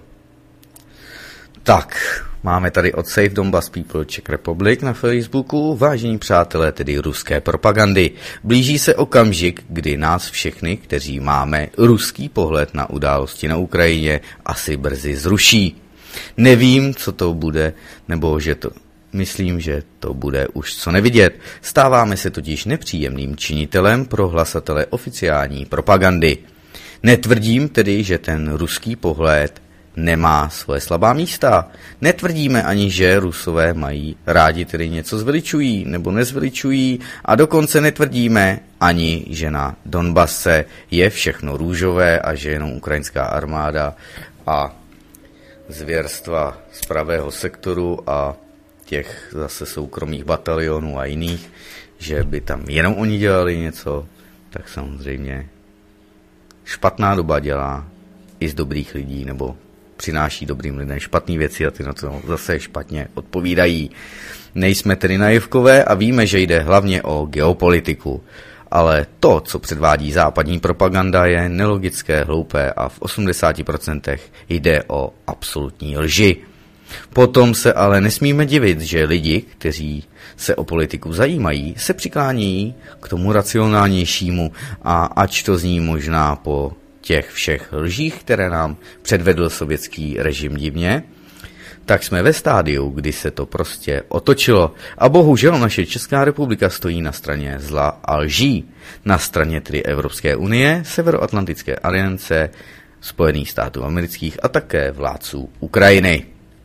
Speaker 2: Tak, máme tady od Save Donbas People Czech Republic na Facebooku. Vážení přátelé, tedy ruské propagandy. Blíží se okamžik, kdy nás všechny, kteří máme ruský pohled na události na Ukrajině, asi brzy zruší. Nevím, co to bude, nebo že to... Myslím, že to bude už co nevidět. Stáváme se totiž nepříjemným činitelem pro hlasatele oficiální propagandy. Netvrdím tedy, že ten ruský pohled nemá svoje slabá místa. Netvrdíme ani, že Rusové mají rádi tedy něco zveličují nebo nezveličují a dokonce netvrdíme ani, že na Donbase je všechno růžové a že jenom ukrajinská armáda a zvěrstva z pravého sektoru a těch zase soukromých batalionů a jiných, že by tam jenom oni dělali něco, tak samozřejmě špatná doba dělá i z dobrých lidí, nebo přináší dobrým lidem špatné věci a ty na to zase špatně odpovídají. Nejsme tedy naivkové a víme, že jde hlavně o geopolitiku. Ale to, co předvádí západní propaganda, je nelogické, hloupé a v osmdesáti procentech jde o absolutní lži. Potom se ale nesmíme divit, že lidi, kteří se o politiku zajímají, se přiklání k tomu racionálnějšímu a ač to zní možná po těch všech lžích, které nám předvedl sovětský režim divně, tak jsme ve stádiu, kdy se to prostě otočilo a bohužel naše Česká republika stojí na straně zla a lží, na straně tedy Evropské unie, Severoatlantické aliance, Spojených států amerických a také vládců Ukrajiny.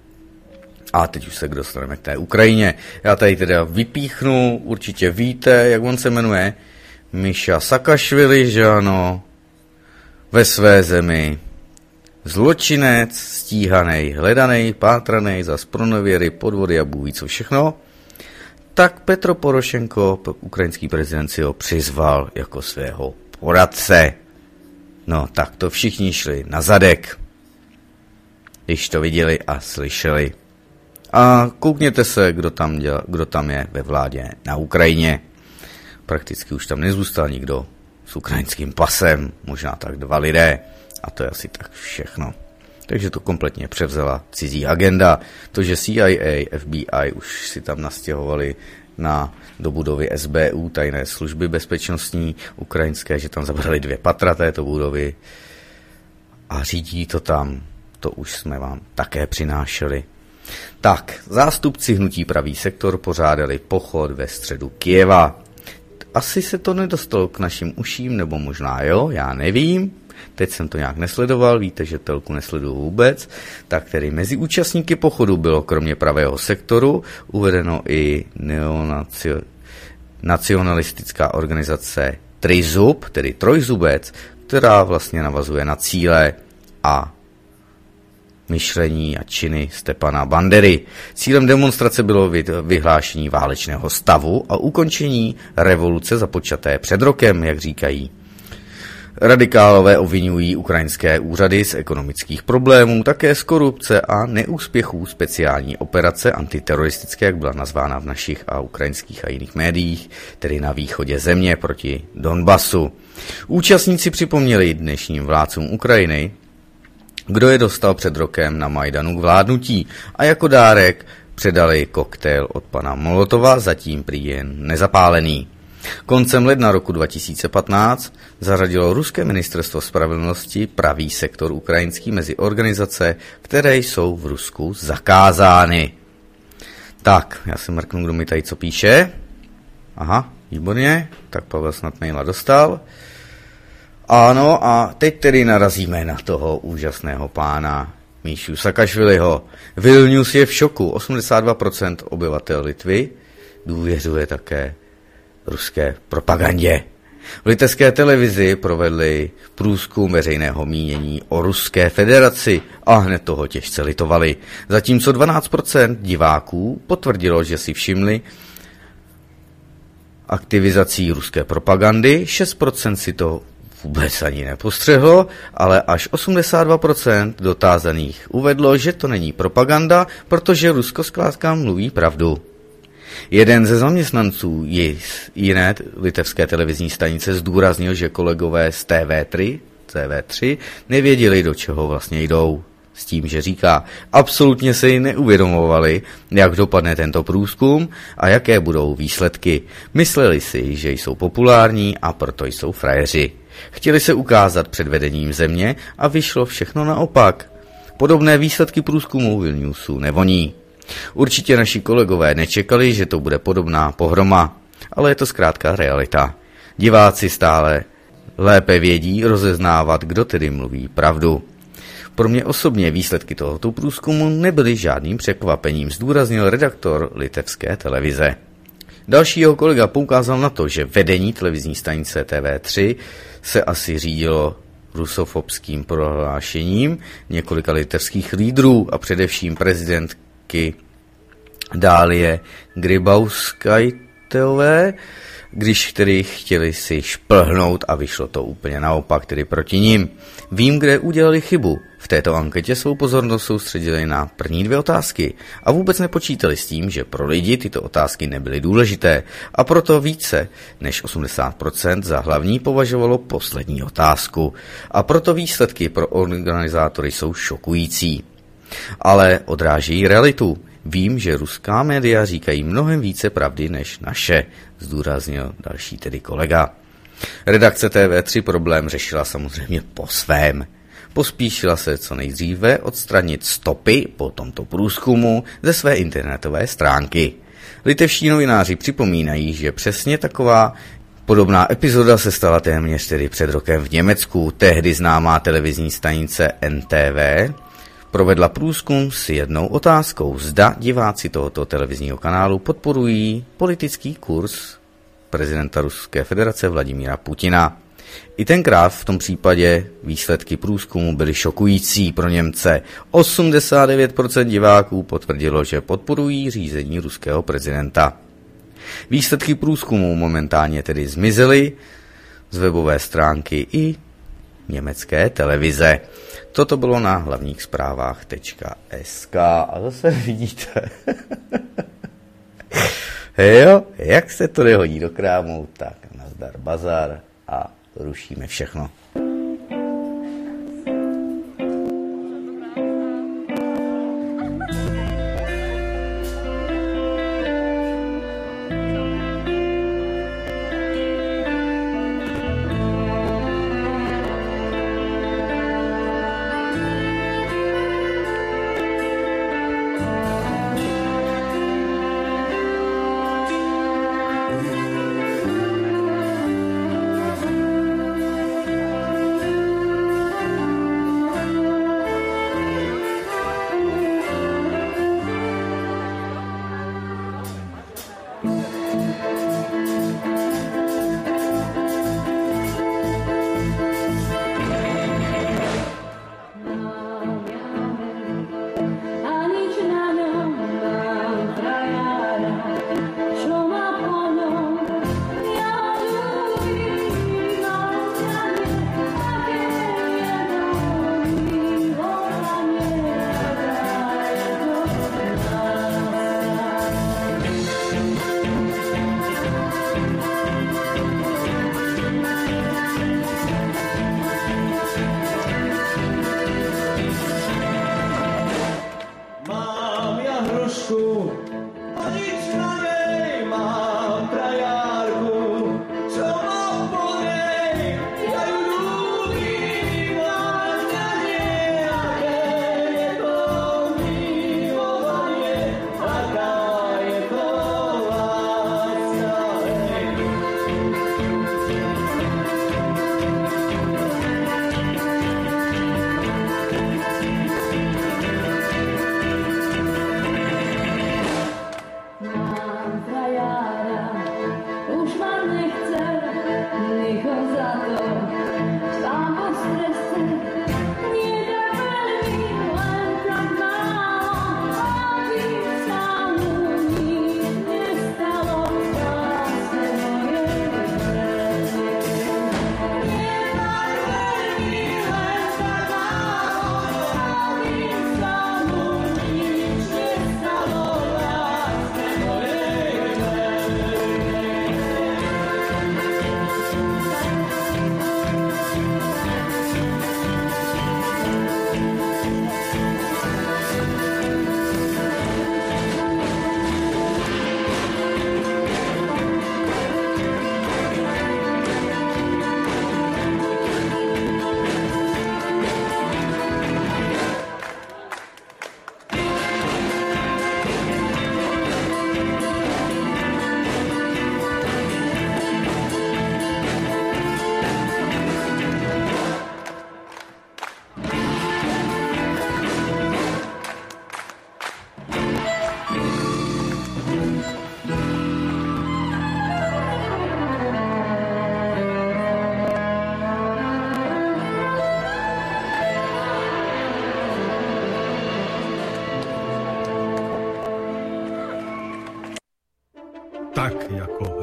Speaker 2: A teď už se dostaneme k té Ukrajině. Já tady teda vypíchnu, určitě víte, jak on se jmenuje, Miša Sakašvili, že ano, ve své zemi. Zločinec, stíhanej, hledanej, pátranej za spronevěry, podvody a bůh ví co všechno. Tak Petro Porošenko, ukrajinský prezident, si ho přizval jako svého poradce. No tak to všichni šli na zadek, když to viděli a slyšeli. A koukněte se, kdo tam, děla, kdo tam je ve vládě na Ukrajině. Prakticky už tam nezůstal nikdo s ukrajinským pasem, možná tak dva lidé. A to je asi tak všechno. Takže to kompletně převzala cizí agenda. To, že C I A, F B I už si tam nastěhovali na, do budovy S B U, tajné služby bezpečnostní ukrajinské, že tam zabrali dvě patra této budovy a řídí to tam. To už jsme vám také přinášeli. Tak, zástupci hnutí Pravý sektor pořádali pochod ve středu Kyjeva. Asi se to nedostalo k našim uším, nebo možná jo, já nevím. Teď jsem to nějak nesledoval, víte, že telku nesleduju vůbec. Tak tedy mezi účastníky pochodu bylo kromě Pravého sektoru uvedeno i neonacionalistická organizace Trizub, tedy Trojzubec, která vlastně navazuje na cíle a myšlení a činy Stepana Bandery. Cílem demonstrace bylo vyhlášení válečného stavu a ukončení revoluce započaté před rokem, jak říkají. Radikálové obvinují ukrajinské úřady z ekonomických problémů, také z korupce a neúspěchů speciální operace antiteroristické, jak byla nazvána v našich a ukrajinských a jiných médiích, tedy na východě země proti Donbasu. Účastníci připomněli dnešním vládcům Ukrajiny, kdo je dostal před rokem na Majdanu k vládnutí, a jako dárek předali koktejl od pana Molotova, zatím prý jen nezapálený. Koncem ledna roku dva tisíce patnáct zařadilo ruské ministerstvo spravedlnosti pravý sektor ukrajinský mezi organizace, které jsou v Rusku zakázány. Tak, já se mrknu, kdo mi tady co píše. Aha, výborně, tak Pavel snad maila dostal. Ano, a teď tedy narazíme na toho úžasného pána Míšu Sakašviliho. Vilnius je v šoku. osmdesát dva procent obyvatel Litvy důvěřuje také ruské propagandě. V litevské televizi provedli průzkum veřejného mínění o Ruské federaci a hned toho těžce litovali. Zatímco dvanáct procent diváků potvrdilo, že si všimli aktivizací ruské propagandy, šest procent si to vůbec ani nepostřehlo, ale až osmdesát dva procent dotázaných uvedlo, že to není propaganda, protože Rusko zkrátka mluví pravdu. Jeden ze zaměstnanců jiné litevské televizní stanice zdůraznil, že kolegové z T V tři, T V tři nevěděli, do čeho vlastně jdou. S tím, že říká, absolutně se jí neuvědomovali, jak dopadne tento průzkum a jaké budou výsledky. Mysleli si, že jsou populární a proto jsou frajeři. Chtěli se ukázat před vedením země a vyšlo všechno naopak. Podobné výsledky průzkumu Vilniusu nevoní. Určitě naši kolegové nečekali, že to bude podobná pohroma, ale je to zkrátka realita. Diváci stále lépe vědí rozeznávat, kdo tedy mluví pravdu. Pro mě osobně výsledky tohoto průzkumu nebyly žádným překvapením, zdůraznil redaktor litevské televize. Další jeho kolega poukázal na to, že vedení televizní stanice T V tři se asi řídilo rusofobským prohlášením několika litevských lídrů a především prezidentky Dálie Grybauskaitové, když tedy chtěli si šplhnout a vyšlo to úplně naopak, tedy proti ním. Vím, kde udělali chybu. V této anketě svou pozornost soustředili na první dvě otázky a vůbec nepočítali s tím, že pro lidi tyto otázky nebyly důležité a proto více než osmdesát procent za hlavní považovalo poslední otázku a proto výsledky pro organizátory jsou šokující. Ale odráží realitu. Vím, že ruská média říkají mnohem více pravdy než naše, zdůraznil další tedy kolega. Redakce T V tři problém řešila samozřejmě po svém. Pospíšila se co nejdříve odstranit stopy po tomto průzkumu ze své internetové stránky. Litevští novináři připomínají, že přesně taková podobná epizoda se stala téměř tedy před rokem v Německu. Tehdy známá televizní stanice N T V provedla průzkum s jednou otázkou. Zda diváci tohoto televizního kanálu podporují politický kurz prezidenta Ruské federace Vladimíra Putina. I tenkrát v tom případě výsledky průzkumu byly šokující pro Němce. osmdesát devět procent diváků potvrdilo, že podporují řízení ruského prezidenta. Výsledky průzkumu momentálně tedy zmizely z webové stránky i německé televize. Toto bylo na hlavních zprávách tečka es ká a zase vidíte. Jo, jak se to nehodí do krámu, tak nazdar bazar a rušíme všechno.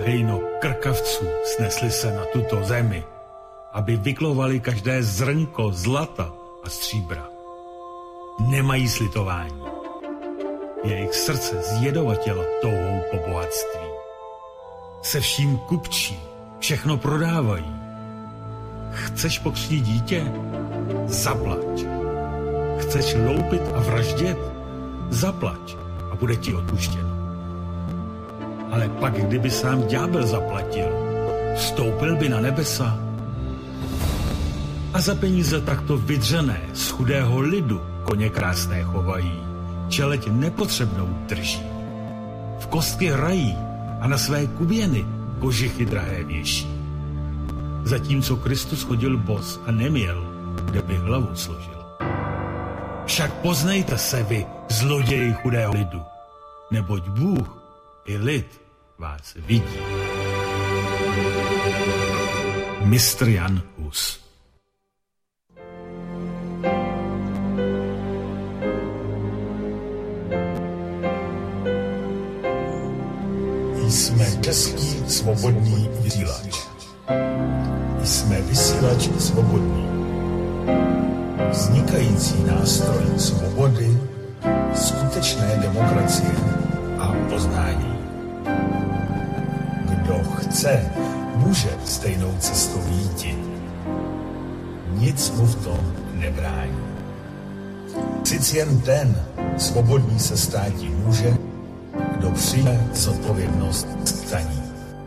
Speaker 1: hejno krkavců snesli se na tuto zemi, aby vyklovali každé zrnko zlata a stříbra. Nemají slitování. Jejich srdce zjedovatělo touhou po bohatství. Se vším kupčí, všechno prodávají. Chceš pokřtít dítě? Zaplať. Chceš loupit a vraždět? Zaplať a bude ti odpuštěno. Ale pak, kdyby sám ďábel zaplatil, vstoupil by na nebesa. A za peníze takto vydřené z chudého lidu koně krásné chovají, čeleť nepotřebnou drží. V kostky hrají a na své kuběny kožichy drahé věší. Zatímco Kristus chodil bos a neměl, kde by hlavu složil. Však poznejte se vy, zloději chudého lidu, neboť Bůh i lid vás vidí. mistr Jan Hus.
Speaker 3: Jsme český svobodný vysílač. Jsme vysílač svobodný. Vznikající nástroj svobody, skutečné demokracie a poznání. Kdo chce, může stejnou cestou jít. Nic mu v tom nebrání. Sice jen ten svobodný se státi může, kdo přijme zodpovědnost staní.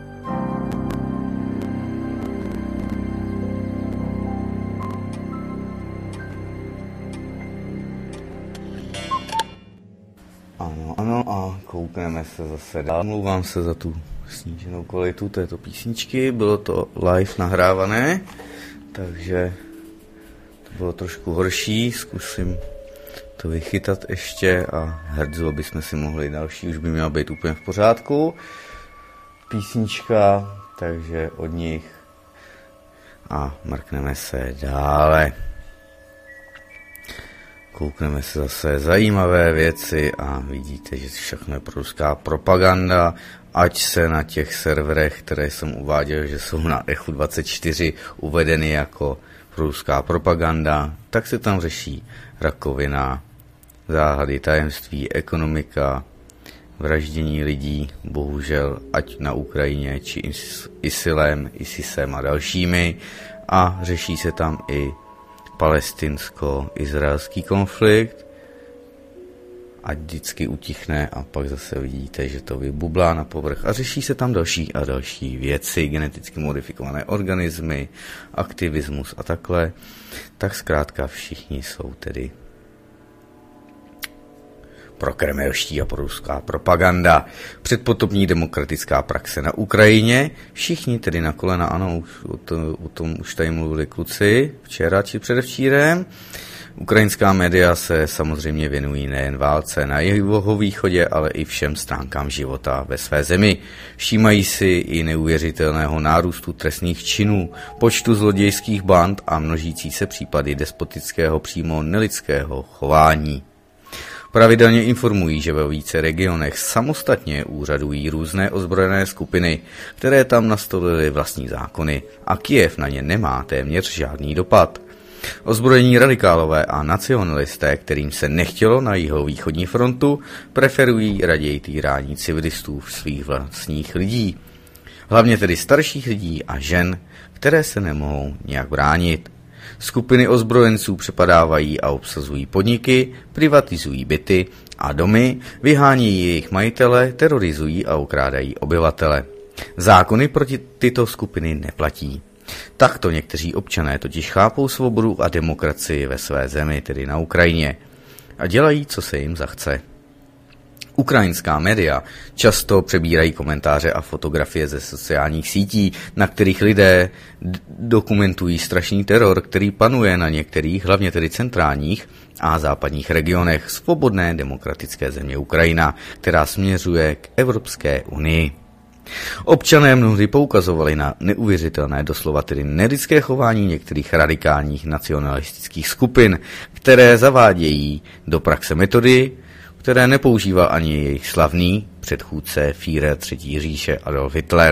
Speaker 2: Ano, ano, a koukneme se zase dál. Mluvám se za tu sníženou kvalitu této písničky. Bylo to live nahrávané, takže to bylo trošku horší. Zkusím to vychytat ještě a herdzo bychom si mohli další, už by měla být úplně v pořádku. Písnička, takže od nich a mrkneme se dále. Koukneme se zase zajímavé věci a vidíte, že všechno je ruská propaganda, ať se na těch serverech, které jsem uváděl, že jsou na Echu dvacet čtyři uvedeny jako ruská propaganda, tak se tam řeší rakovina, záhady, tajemství, ekonomika, vraždění lidí, bohužel, ať na Ukrajině, či ISILem, ISISem a dalšími. A řeší se tam i palestinsko-izraelský konflikt. Ať vždycky utichne a pak zase vidíte, že to vybublá na povrch. A řeší se tam další a další věci, geneticky modifikované organismy, aktivismus a takhle. Tak zkrátka všichni jsou tedy prokremelští a proruská propaganda. Předpotopní demokratická praxe na Ukrajině. Všichni tedy na kolena, ano, už o, to, o tom už tady mluvili kluci včera či předevčírem. Ukrajinská média se samozřejmě věnují nejen válce na jihovýchodě, ale i všem stránkám života ve své zemi. Všímají si i neuvěřitelného nárůstu trestných činů, počtu zlodějských band a množící se případy despotického přímo nelidského chování. Pravidelně informují, že ve více regionech samostatně úřadují různé ozbrojené skupiny, které tam nastolily vlastní zákony a Kyjev na ně nemá téměř žádný dopad. Ozbrojení radikálové a nacionalisté, kterým se nechtělo na jihovýchodní frontu, preferují raději týrání civilistů svých vlastních lidí. Hlavně tedy starších lidí a žen, které se nemohou nějak bránit. Skupiny ozbrojenců přepadávají a obsazují podniky, privatizují byty a domy, vyhánějí jejich majitele, terorizují a okrádají obyvatele. Zákony proti tyto skupiny neplatí. Takto někteří občané totiž chápou svobodu a demokracii ve své zemi, tedy na Ukrajině, a dělají, co se jim zachce. Ukrajinská média často přebírají komentáře a fotografie ze sociálních sítí, na kterých lidé d- dokumentují strašný teror, který panuje na některých, hlavně tedy centrálních a západních regionech svobodné demokratické země Ukrajina, která směřuje k Evropské unii. Občané mnohdy poukazovali na neuvěřitelné, doslova tedy nelidské chování některých radikálních nacionalistických skupin, které zavádějí do praxe metody, které nepoužíval ani jejich slavný předchůdce Führer třetí říše Adolf Hitler.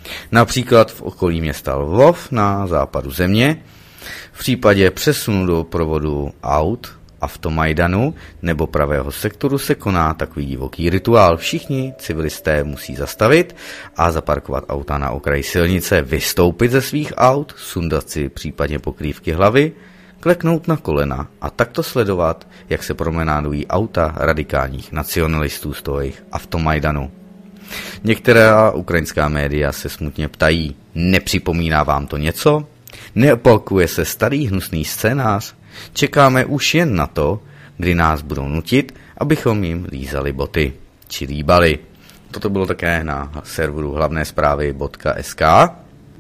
Speaker 2: Například v okolí města Lvov na západu země, v případě přesunu do provodu aut Avtomajdanu nebo pravého sektoru se koná takový divoký rituál. Všichni civilisté musí zastavit a zaparkovat auta na okraji silnice, vystoupit ze svých aut, sundat si případně pokrývky hlavy, kleknout na kolena a takto sledovat, jak se promenádují auta radikálních nacionalistů z toho jejich Avtomajdanu. Některá ukrajinská média se smutně ptají, nepřipomíná vám to něco? Neopakuje se starý hnusný scénář? Čekáme už jen na to, kdy nás budou nutit, abychom jim lízali boty, či líbali. Toto bylo také na serveru hlavné zprávy bodka es ká.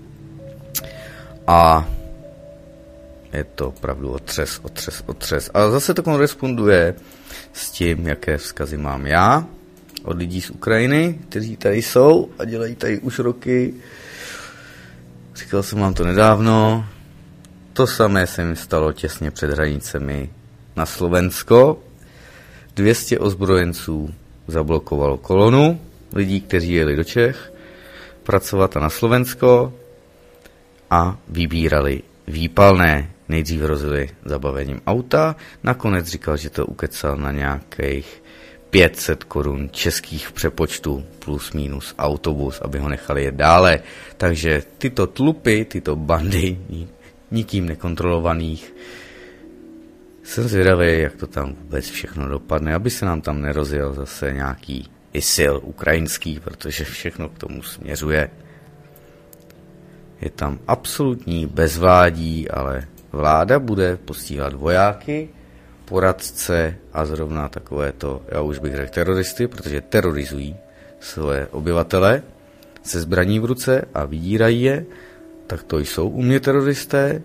Speaker 2: A je to opravdu otřes, otřes, otřes. A zase to koresponduje s tím, jaké vzkazy mám já od lidí z Ukrajiny, kteří tady jsou a dělají tady už roky. Říkal jsem vám to nedávno. To samé se mi stalo těsně před hranicemi na Slovensko. dvě stě ozbrojenců zablokovalo kolonu lidí, kteří jeli do Čech pracovat a na Slovensko a vybírali výpalné. Nejdřív hrozili zabavením auta, nakonec říkal, že to ukecal na nějakých pět set korun českých v přepočtu plus minus autobus, aby ho nechali jet dále. Takže tyto tlupy, tyto bandy nikým nekontrolovaných, jsem zvědavý, jak to tam vůbec všechno dopadne, aby se nám tam nerozjel zase nějaký ISIL ukrajinský, protože všechno k tomu směřuje. Je tam absolutní bezvládí, ale vláda bude posílat vojáky, poradce a zrovna takové to, já už bych řekl teroristy, protože terorizují své obyvatele se zbraní v ruce a vydírají je, tak to jsou u mě teroristé.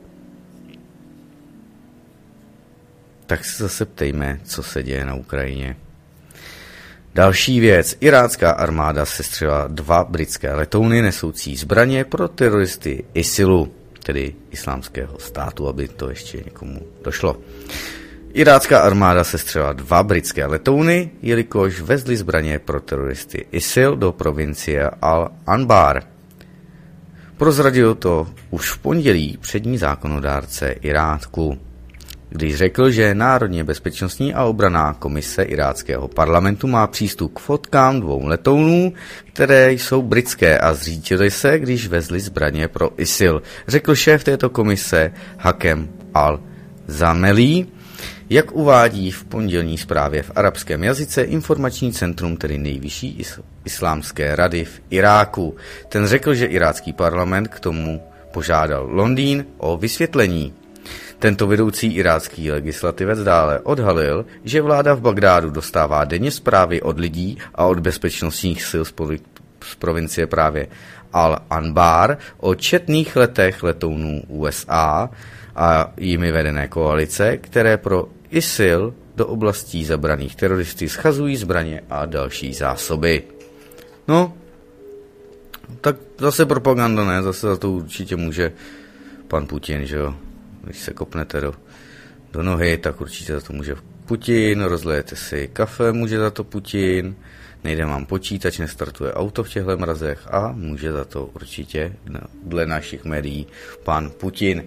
Speaker 2: Tak se zase ptejme, co se děje na Ukrajině. Další věc. Irácká armáda sestřelila dva britské letouny nesoucí zbraně pro teroristy ISILu, tedy islámského státu, aby to ještě někomu došlo. Irácká armáda sestřelila dva britské letouny, jelikož vezli zbraně pro teroristy ISIL do provincie Al-Anbar. Prozradil to už v pondělí přední zákonodárce Iráku, když řekl, že Národně bezpečnostní a obranná komise iráckého parlamentu má přístup k fotkám dvou letounů, které jsou britské a zřítily se, když vezli zbraně pro ISIL, řekl šéf této komise Hakem al-Zameli. Jak uvádí v pondělní zprávě v arabském jazyce informační centrum, tedy nejvyšší is- islámské rady v Iráku. Ten řekl, že irácký parlament k tomu požádal Londýn o vysvětlení. Tento vedoucí irácký legislativec dále odhalil, že vláda v Bagdádu dostává denně zprávy od lidí a od bezpečnostních sil z, poli- z provincie právě Al-Anbar o četných letech letounů U S A a jimi vedené koalice, které pro ISIL do oblastí zabraných teroristy schazují zbraně a další zásoby. No, tak zase propaganda, ne? Zase za to určitě může pan Putin, že jo? Když se kopnete do, do nohy, tak určitě za to může Putin, rozlejete si kafe, může za to Putin, nejde vám počítač, nestartuje auto v těchto mrazech a může za to určitě, dle našich médií, pan Putin.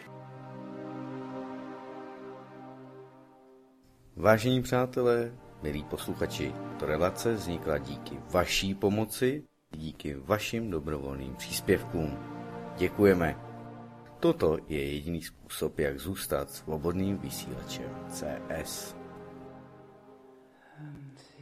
Speaker 2: Vážení přátelé, milí posluchači, to relace vznikla díky vaší pomoci, díky vašim dobrovolným příspěvkům. Děkujeme. Toto je jediný způsob, jak zůstat svobodným vysílačem C S.